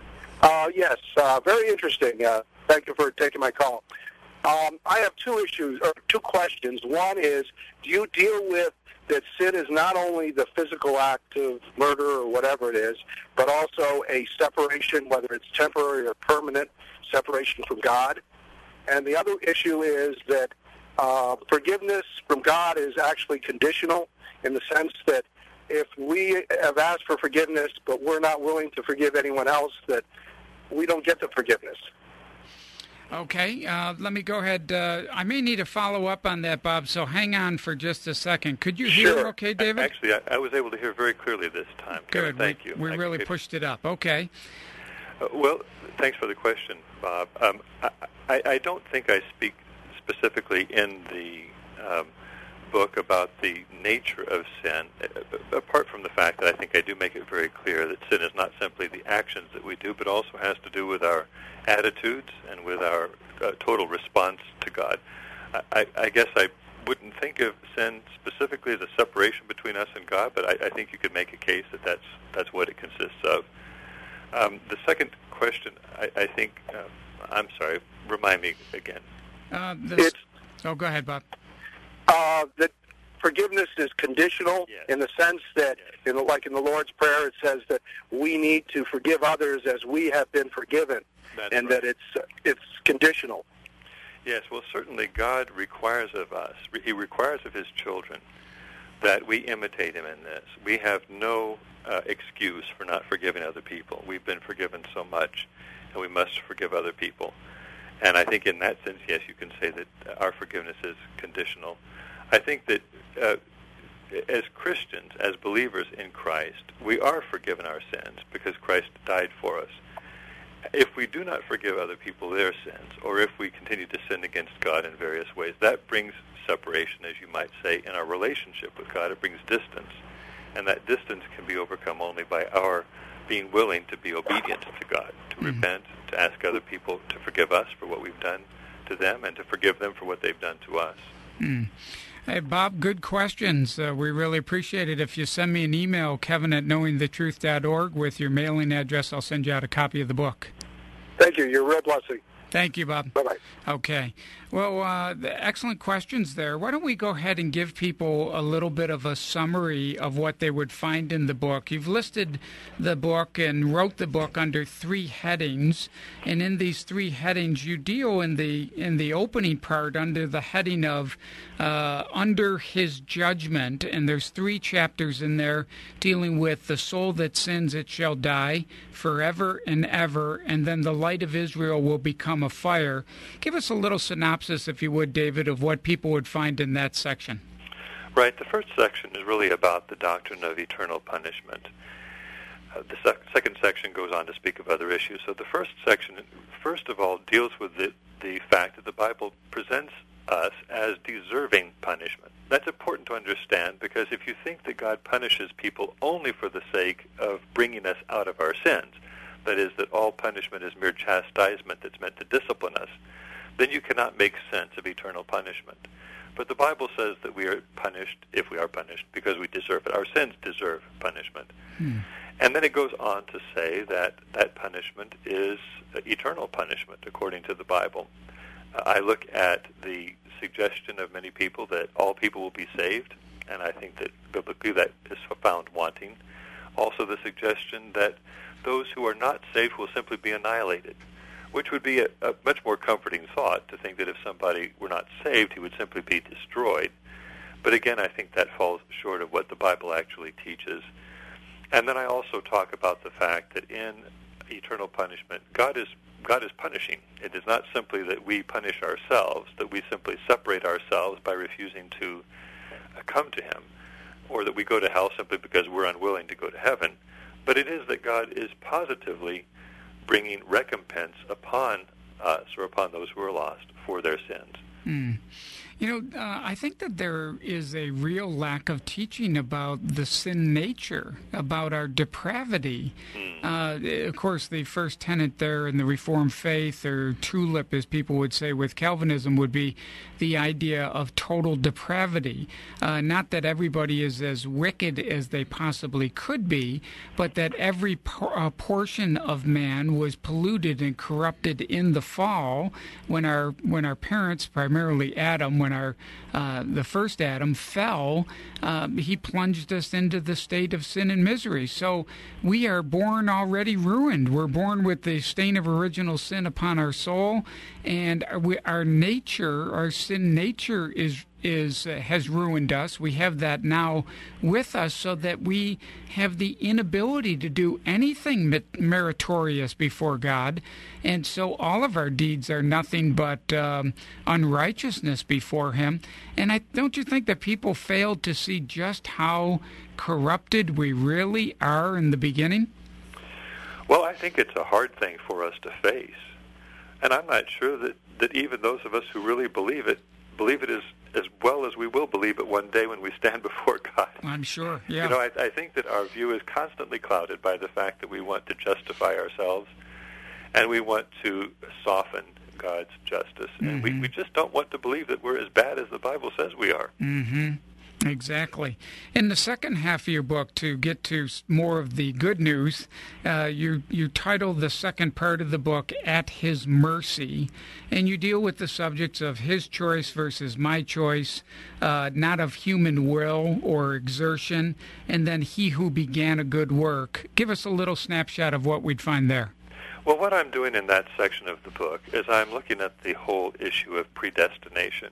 Uh, yes, uh, very interesting. Uh, thank you for taking my call. Um, I have two issues, or two questions. One is, do you deal with that sin is not only the physical act of murder or whatever it is, but also a separation, whether it's temporary or permanent, separation from God? And the other issue is that uh, forgiveness from God is actually conditional in the sense that if we have asked for forgiveness, but we're not willing to forgive anyone else, that we don't get the forgiveness. Okay, uh, let me go ahead. Uh, I may need a follow-up on that, Bob, so hang on for just a second. Could you hear Sure. okay, David? Actually, I, I was able to hear very clearly this time. Kevin, Good. Thank we, you. We I really could- pushed it up. Okay. Uh, well, thanks for the question, Bob. Um, I, I, I don't think I speak specifically in the um, book about the nature of sin, uh, apart from the fact that I think I do make it very clear that sin is not simply the actions that we do, but also has to do with our attitudes and with our uh, total response to God. I, I, I guess I wouldn't think of sin specifically as a separation between us and God, but I, I think you could make a case that that's, that's what it consists of. Um, the second question, I, I think, uh, I'm sorry, remind me again. Uh, this, oh, go ahead, Bob. Uh, that forgiveness is conditional in the sense that, in the, like in the Lord's Prayer, it says that we need to forgive others as we have been forgiven, That's and right. that it's it's conditional. Yes, well, certainly God requires of us, He requires of His children that we imitate Him in this. We have no uh, excuse for not forgiving other people. We've been forgiven so much, and we must forgive other people. And I think in that sense, yes, you can say that our forgiveness is conditional. I think that uh, as Christians, as believers in Christ, we are forgiven our sins because Christ died for us. If we do not forgive other people their sins, or if we continue to sin against God in various ways, that brings separation, as you might say, in our relationship with God. It brings distance. And that distance can be overcome only by our being willing to be obedient to God, to mm-hmm. repent, to ask other people to forgive us for what we've done to them and to forgive them for what they've done to us. Mm. Hey, Bob, good questions. Uh, we really appreciate it. If you send me an email, Kevin at knowing the truth dot org, with your mailing address, I'll send you out a copy of the book. Thank you. You're a real blessing. Thank you, Bob. Bye-bye. Okay. Well, uh, excellent questions there. Why don't we go ahead and give people a little bit of a summary of what they would find in the book? You've listed the book and wrote the book under three headings, and in these three headings, you deal in the in the opening part under the heading of uh, Under His Judgment, and there's three chapters in there dealing with the soul that sins, it shall die forever and ever, and then the light of Israel will become a fire. Give us a little synopsis, if you would, David, of what people would find in that section. Right. The first section is really about the doctrine of eternal punishment. Uh, the sec- second section goes on to speak of other issues. So the first section, first of all, deals with the, the fact that the Bible presents us as deserving punishment. That's important to understand, because if you think that God punishes people only for the sake of bringing us out of our sins, that is, that all punishment is mere chastisement that's meant to discipline us, then you cannot make sense of eternal punishment. But the Bible says that we are punished, if we are punished, because we deserve it. Our sins deserve punishment. Hmm. And then it goes on to say that that punishment is eternal punishment, according to the Bible. Uh, I look at the suggestion of many people that all people will be saved, and I think that biblically that is found wanting. Also the suggestion that those who are not saved will simply be annihilated, which would be a, a much more comforting thought, to think that if somebody were not saved, he would simply be destroyed. But again, I think that falls short of what the Bible actually teaches. And then I also talk about the fact that in eternal punishment, God is God is punishing. It is not simply that we punish ourselves, that we simply separate ourselves by refusing to uh, come to Him, or that we go to hell simply because we're unwilling to go to heaven. But it is that God is positively bringing recompense upon us, or upon those who are lost, for their sins. Mm. You know, uh, I think that there is a real lack of teaching about the sin nature, about our depravity. Mm. Uh, of course, the first tenet there in the Reformed faith, or tulip, as people would say with Calvinism, would be the idea of total depravity. Uh, not that everybody is as wicked as they possibly could be, but that every por- uh, portion of man was polluted and corrupted in the fall, when our when our parents, primarily Adam, when our uh, the first Adam fell, uh, he plunged us into the state of sin and misery. So we are born already ruined. We're born with the stain of original sin upon our soul, and we, our nature, our sin nature, is is uh, has ruined us. We have that now with us, so that we have the inability to do anything meritorious before God, and so all of our deeds are nothing but um, unrighteousness before Him. And I don't you think that people failed to see just how corrupted we really are in the beginning? Well, I think it's a hard thing for us to face, and I'm not sure that, that even those of us who really believe it believe it as, as well as we will believe it one day when we stand before God. I'm sure, yeah. You know, I, I think that our view is constantly clouded by the fact that we want to justify ourselves, and we want to soften God's justice. Mm-hmm. And we, we just don't want to believe that we're as bad as the Bible says we are. Mm-hmm. Exactly. In the second half of your book, to get to more of the good news, uh, you you title the second part of the book "At His Mercy," and you deal with the subjects of His choice versus my choice, uh, not of human will or exertion, and then He who began a good work. Give us a little snapshot of what we'd find there. Well, what I'm doing in that section of the book is I'm looking at the whole issue of predestination.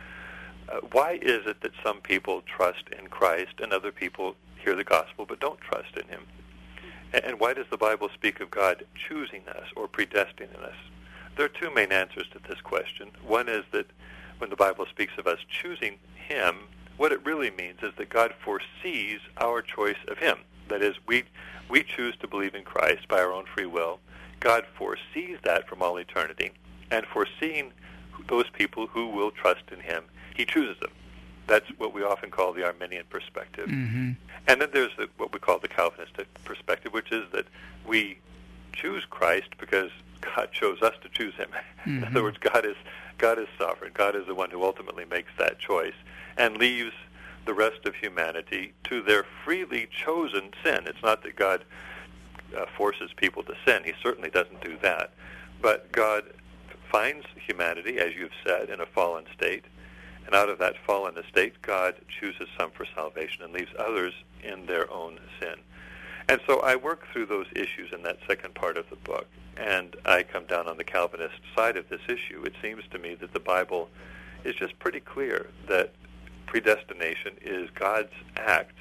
Uh, why is it that some people trust in Christ and other people hear the gospel but don't trust in Him? And, and why does the Bible speak of God choosing us or predestining us? There are two main answers to this question. One is that when the Bible speaks of us choosing Him, what it really means is that God foresees our choice of Him. That is, we we choose to believe in Christ by our own free will. God foresees that from all eternity, and foreseeing those people who will trust in Him, He chooses them. That's what we often call the Arminian perspective. Mm-hmm. And then there's the, what we call the Calvinistic perspective, which is that we choose Christ because God chose us to choose him. Mm-hmm. In other words, God is God is sovereign. God is the one who ultimately makes that choice and leaves the rest of humanity to their freely chosen sin. It's not that God uh, forces people to sin. He certainly doesn't do that. But God finds humanity, as you've said, in a fallen state. And out of that fallen estate, God chooses some for salvation and leaves others in their own sin. And so I work through those issues in that second part of the book, and I come down on the Calvinist side of this issue. It seems to me that the Bible is just pretty clear that predestination is God's act,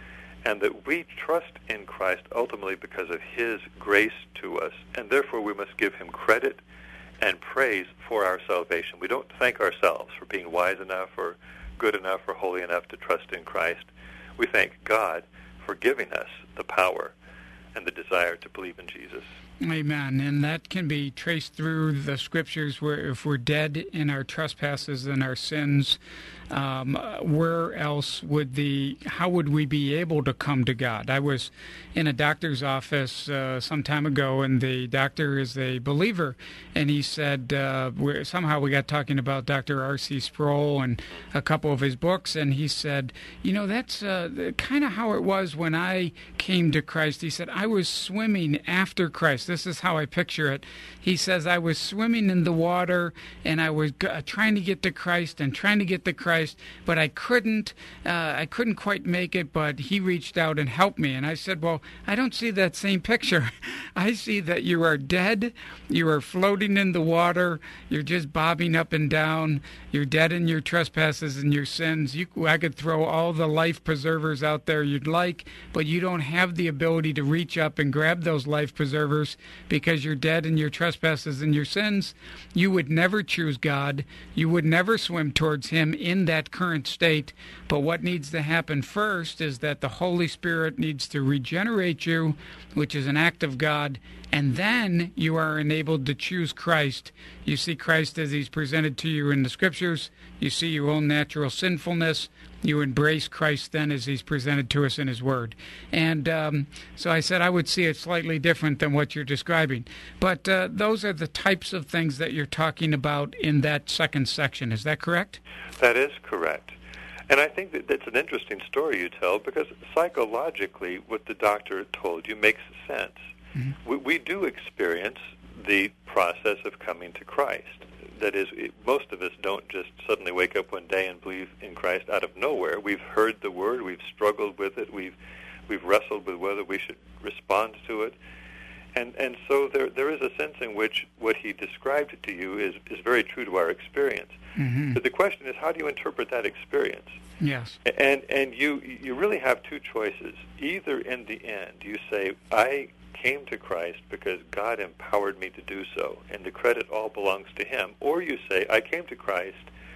and that we trust in Christ ultimately because of his grace to us, and therefore we must give him credit and praise for our salvation. We don't thank ourselves for being wise enough or good enough or holy enough to trust in Christ. We thank God for giving us the power and the desire to believe in Jesus. Amen. And that can be traced through the Scriptures, where if we're dead in our trespasses and our sins, um, where else would the, how would we be able to come to God? I was in a doctor's office uh, some time ago, and the doctor is a believer, and he said, uh, we're, somehow we got talking about Doctor R C Sproul and a couple of his books, and he said, you know, that's uh, kind of how it was when I came to Christ. He said, I was swimming after Christ. This is how I picture it. He says, I was swimming in the water, and I was g- trying to get to Christ and trying to get to Christ, but I couldn't. Uh, I couldn't quite make it, but he reached out and helped me. And I said, well, I don't see that same picture. I see that you are dead. You are floating in the water. You're just bobbing up and down. You're dead in your trespasses and your sins. You, I could throw all the life preservers out there you'd like, but you don't have the ability to reach up and grab those life preservers because you're dead in your trespasses and your sins. You would never choose God. You would never swim towards him in that current state. But what needs to happen first is that the Holy Spirit needs to regenerate you, which is an act of God, and then you are enabled to choose Christ. You see Christ as he's presented to you in the Scriptures. You see your own natural sinfulness. You embrace Christ then as he's presented to us in his Word. And um, so I said I would see it slightly different than what you're describing. But uh, those are the types of things that you're talking about in that second section. Is that correct? That is correct. And I think that that's an interesting story you tell, because psychologically what the doctor told you makes sense. Mm-hmm. We, we do experience the process of coming to Christ. That is, it, most of us don't just suddenly wake up one day and believe in Christ out of nowhere. We've heard the Word, we've struggled with it, we've we've wrestled with whether we should respond to it. And and so there there is a sense in which what he described to you is, is very true to our experience. Mm-hmm. But the question is, how do you interpret that experience? Yes. And and you you really have two choices. Either in the end you say, I came to Christ because God empowered me to do so, and the credit all belongs to him. Or you say, I came to Christ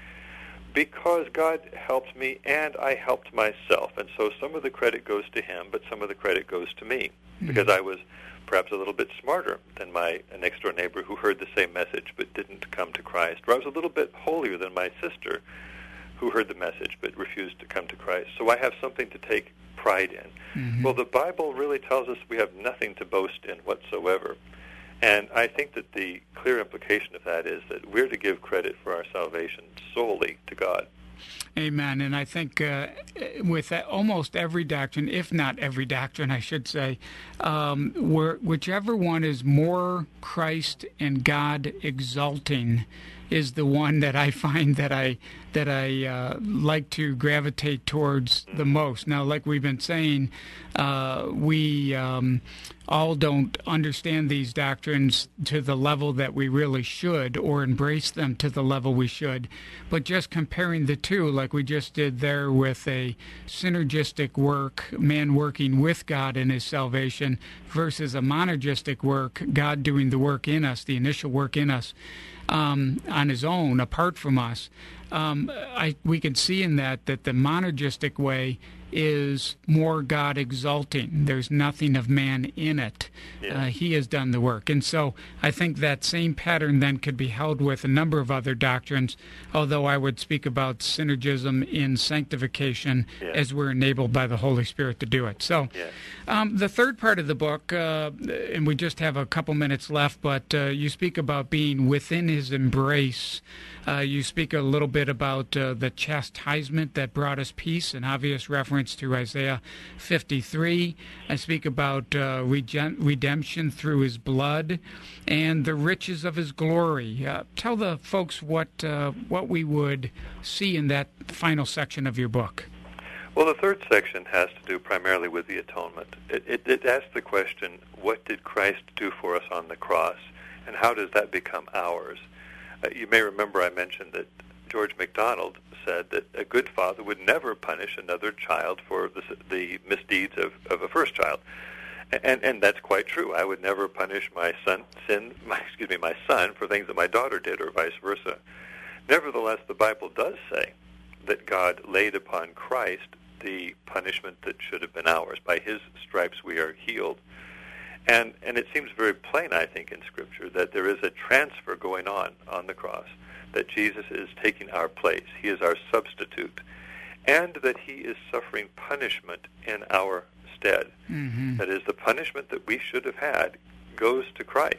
because God helped me and I helped myself. And so some of the credit goes to him, but some of the credit goes to me, mm-hmm. because I was perhaps a little bit smarter than my next-door neighbor who heard the same message but didn't come to Christ. Or I was a little bit holier than my sister who heard the message but refused to come to Christ. So I have something to take pride in. Mm-hmm. Well, the Bible really tells us we have nothing to boast in whatsoever. And I think that the clear implication of that is that we're to give credit for our salvation solely to God. Amen. And I think uh, with almost every doctrine, if not every doctrine, I should say, um, where, whichever one is more Christ and God exalting is the one that I find that I that I uh, like to gravitate towards the most. Now, like we've been saying, uh, we um, all don't understand these doctrines to the level that we really should, or embrace them to the level we should. But just comparing the two, like we just did there with a synergistic work, man working with God in his salvation, versus a monergistic work, God doing the work in us, the initial work in us, Um, on his own, apart from us, um, I, we can see in that that the monergistic way is more God exalting. There's nothing of man in it. Yeah. Uh, he has done the work. And so I think that same pattern then could be held with a number of other doctrines, although I would speak about synergism in sanctification yeah. as we're enabled by the Holy Spirit to do it. So yeah. um, the third part of the book, uh, and we just have a couple minutes left, but uh, you speak about being within his embrace. Uh, you speak a little bit about uh, the chastisement that brought us peace, an obvious reference to Isaiah fifty-three. I speak about uh, regen- redemption through his blood and the riches of his glory. Uh, tell the folks what uh, what we would see in that final section of your book. Well, the third section has to do primarily with the atonement. It, it, it asks the question, what did Christ do for us on the cross, and how does that become ours? Uh, you may remember I mentioned that George MacDonald said that a good father would never punish another child for the, the misdeeds of, of a first child, and and that's quite true. I would never punish my son, sin, my, excuse me, my son for things that my daughter did, or vice versa. Nevertheless, the Bible does say that God laid upon Christ the punishment that should have been ours. By his stripes we are healed. And and it seems very plain, I think, in Scripture that there is a transfer going on on the cross, that Jesus is taking our place. He is our substitute, and that he is suffering punishment in our stead. Mm-hmm. That is, the punishment that we should have had goes to Christ.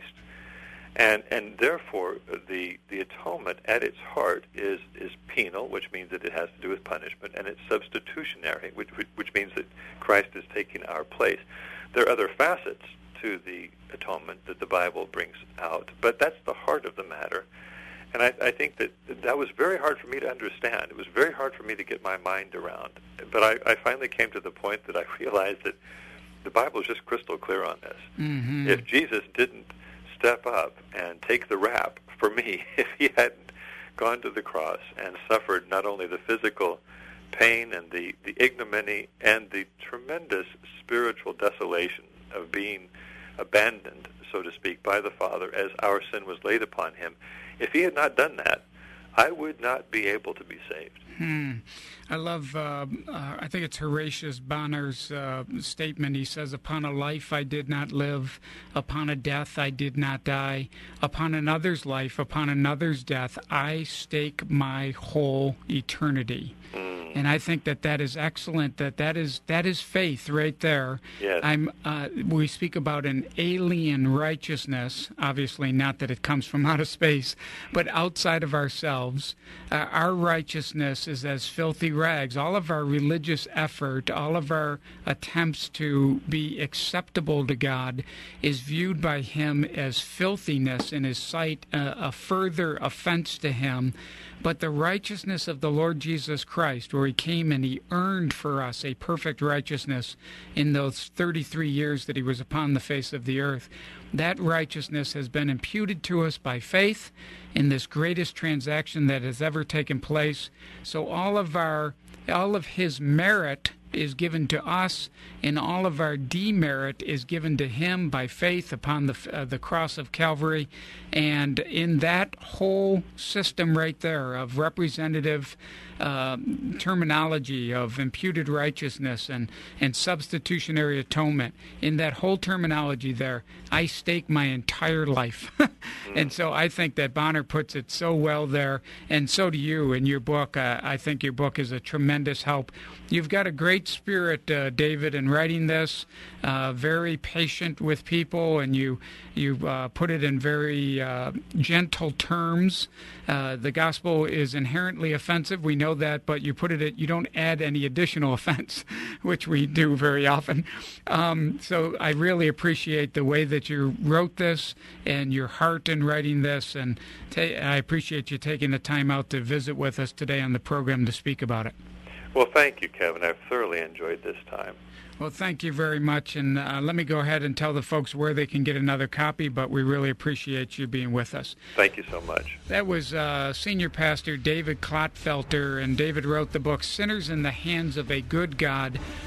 And and therefore, the the atonement at its heart is, is penal, which means that it has to do with punishment, and it's substitutionary, which which means that Christ is taking our place. There are other facets to the atonement that the Bible brings out, but that's the heart of the matter. And I, I think that that was very hard for me to understand. It was very hard for me to get my mind around. But I, I finally came to the point that I realized that the Bible is just crystal clear on this. Mm-hmm. If Jesus didn't step up and take the rap for me, if he hadn't gone to the cross and suffered not only the physical pain and the, the ignominy and the tremendous spiritual desolation of being abandoned, so to speak, by the Father as our sin was laid upon him, if he had not done that, I would not be able to be saved. Hmm. I love, uh, uh, I think it's Horatius Bonner's uh, statement. He says, upon a life I did not live, upon a death I did not die, upon another's life, upon another's death, I stake my whole eternity. Mm. And I think that that is excellent, that that is that is faith right there. Yes. I'm, uh, we speak about an alien righteousness, obviously not that it comes from outer space, but outside of ourselves. Uh, our righteousness is as filthy rags. All of our religious effort, all of our attempts to be acceptable to God is viewed by him as filthiness in his sight, uh, a further offense to him. But the righteousness of the Lord Jesus Christ, where he came and he earned for us a perfect righteousness in those thirty-three years that he was upon the face of the earth, that righteousness has been imputed to us by faith in this greatest transaction that has ever taken place. So all of our, all of his merit is given to us, and all of our demerit is given to him by faith upon the uh, the cross of Calvary. And in that whole system right there of representative uh, terminology of imputed righteousness and, and substitutionary atonement, in that whole terminology there, I stake my entire life. And so I think that Bonner puts it so well there, and so do you in your book. Uh, I think your book is a tremendous help. You've got a great spirit, uh, David, in writing this, uh, very patient with people, and you you uh, put it in very uh, gentle terms. Uh, the gospel is inherently offensive. We know that, but you put it, you don't add any additional offense, which we do very often. Um, so I really appreciate the way that you wrote this and your heart in writing this, and ta- I appreciate you taking the time out to visit with us today on the program to speak about it. Well, thank you, Kevin. I've thoroughly enjoyed this time. Well, thank you very much, and uh, let me go ahead and tell the folks where they can get another copy, but we really appreciate you being with us. Thank you so much. That was uh, Senior Pastor David Klottfelter, and David wrote the book Sinners in the Hands of a Good God,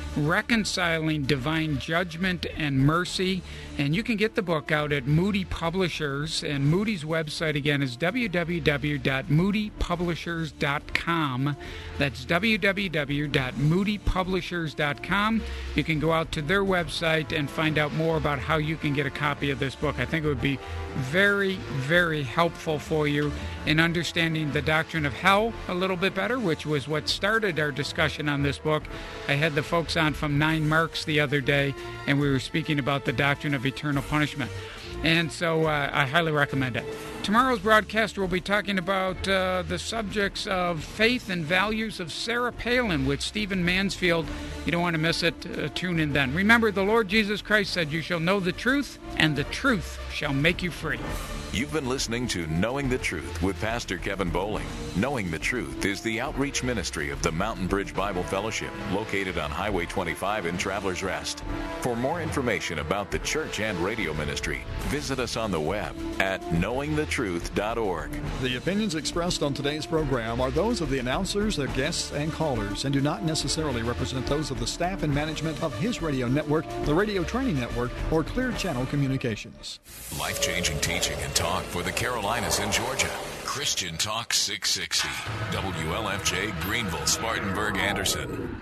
Reconciling Divine Judgment and Mercy. And you can get the book out at Moody Publishers. And Moody's website, again, is w w w dot moody publishers dot com. That's w w w dot moody publishers dot com. You can go out to their website and find out more about how you can get a copy of this book. I think it would be very, very helpful for you in understanding the doctrine of hell a little bit better, which was what started our discussion on this book. I had the folks on from Nine Marks the other day, and we were speaking about the doctrine of eternal punishment. And so uh, I highly recommend it. Tomorrow's broadcaster will be talking about uh, the subjects of faith and values of Sarah Palin with Stephen Mansfield. You don't want to miss it. Uh, tune in then. Remember, the Lord Jesus Christ said, "You shall know the truth, and the truth shall make you free." You've been listening to Knowing the Truth with Pastor Kevin Bowling. Knowing the Truth is the outreach ministry of the Mountain Bridge Bible Fellowship, located on Highway twenty-five in Travelers Rest. For more information about the church and radio ministry, visit us on the web at knowing the truth dot org. The opinions expressed on today's program are those of the announcers, their guests, and callers, and do not necessarily represent those of the staff and management of His Radio Network, the Radio Training Network, or Clear Channel Communications. Life-changing teaching and talk for the Carolinas and Georgia. Christian Talk six sixty. W L F J Greenville, Spartanburg, Anderson.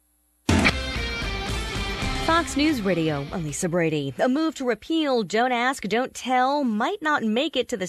Fox News Radio, I'm Lisa Brady. A move to repeal Don't Ask, Don't Tell might not make it to the